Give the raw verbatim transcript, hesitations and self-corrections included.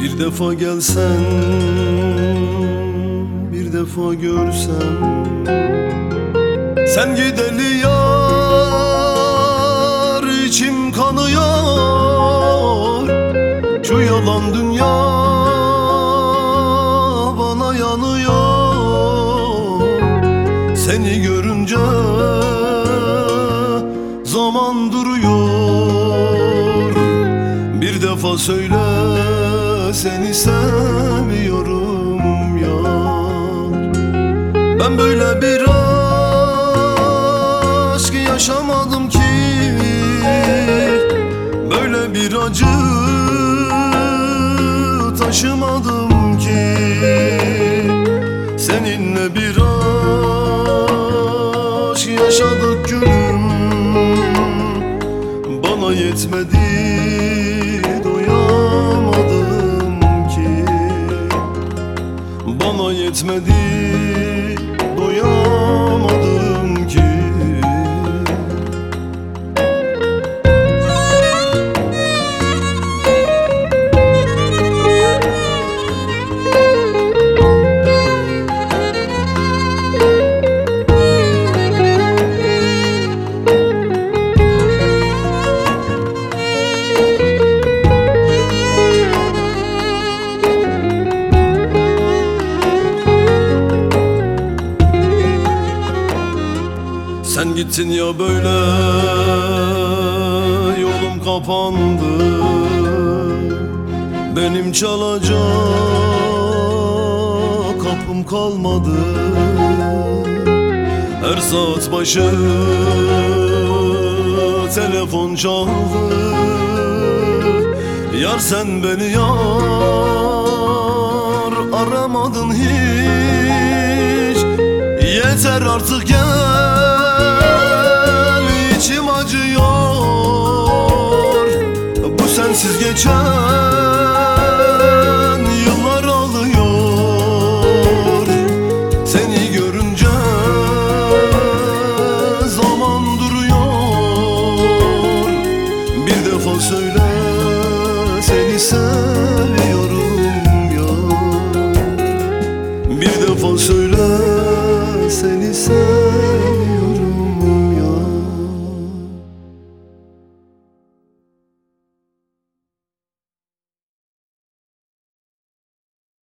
Bir defa gelsen, bir defa görsem, sen gideli yar içim kanıyor. Şu yalan dünya bana yanıyor. Seni görünce zaman duruyor. Bir defa söyle, seni seviyorum ya. Ben böyle bir aşk yaşamadım ki, böyle bir acı taşımadım ki. Seninle bir aşk yaşadık gülüm, bana yetmedi, doyamadım ki. Bana yetmedi, doyamadım ki. Sen gittin ya, böyle yolum kapandı. Benim çalacak kapım kalmadı. Her saat başı telefon çaldı. Yar sen beni yar aramadın hiç. Yeter artık gel, içim acıyor. Bu sensiz geçen yıllar alıyor. Seni görünce zaman duruyor. Bir defa söyle, seni seviyorum ya. Bir defa söyle, seni seviyorum.